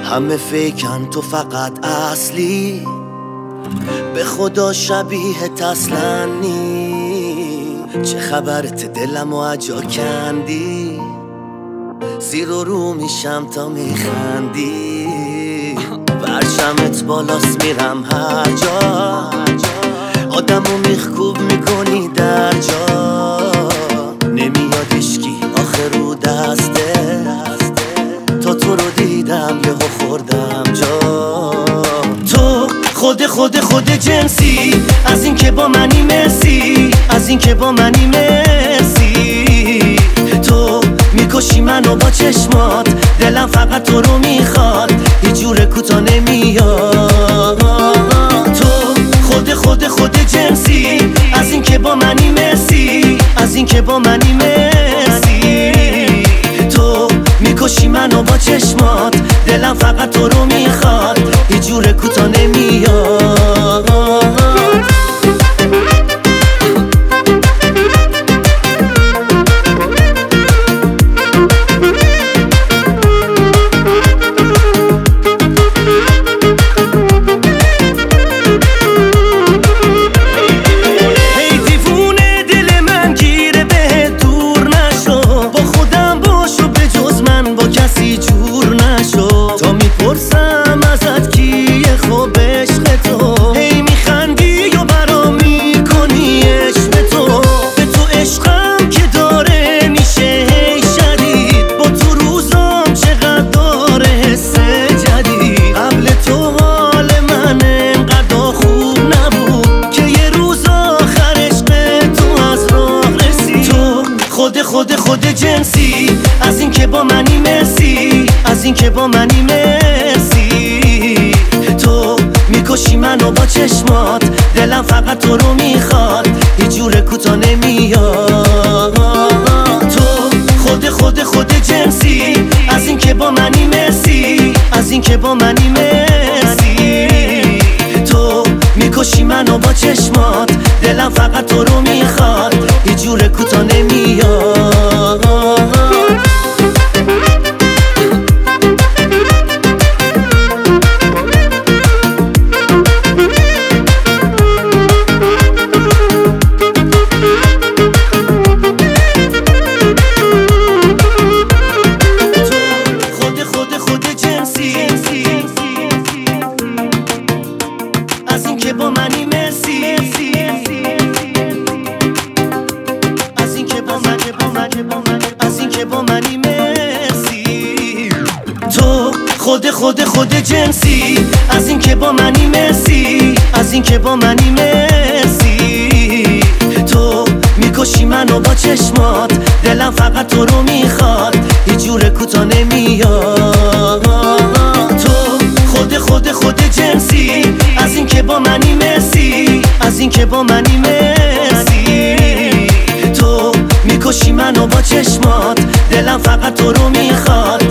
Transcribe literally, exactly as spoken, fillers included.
همه فیکن تو فقط اصلی، به خدا شبیه تسلنی. چه خبرت دلم و عجا کندی، زیر و رو میشم تا میخندی. برشمت بالاست میرم هر جا، آدمو میخکوب میکنی در جا. نمیاد اشکی آخر رو دسته، تا تو رو دیدم یهو خوردم جا. تو خود خود خود جنسی، از این که با منی مرسی، از این که با منی مرسی. تو میکشی منو با چشمات، دلم فقط تو رو میخواد، هیچ جور کوتا نمیاد. تو خود خود خود جنسی، از این که با منی مرسی، از این که با منی مرسی. تو میکشی منو با چشمات، دلم فقط تو رو میخواد، هیچ جور کوتا نمیاد. خود خود جنسی، از این که با منی مرسی، از این که با منی مرسی. تو میکشی منو با چشمات، دلم فقط تو رو میخواد، هیچ جور کوتا نمیاد. تو خود خود خود جنسی، از این که با منی مرسی، از این که با منی مرسی. تو میکشی منو با چشمات، دلم فقط تو رو میخواد، هیچ جور کوتا نمیاد. خود خود خود جنسی، از این که با منی مرسی، از این که با منی از این که با منی مرسی. تو خود خود خود جنسی، از این که با منی مرسی، از این که با منی مرسی. تو میکشی منو با چشمات، دلم فقط تو رو میخواد، هیچ جور کوتا نمیاد. تو خود خود خود جنسی، از این که با منی مرسی، از این که با منی مرسی. تو میکشی منو با چشمات، دلم فقط تو رو میخواد،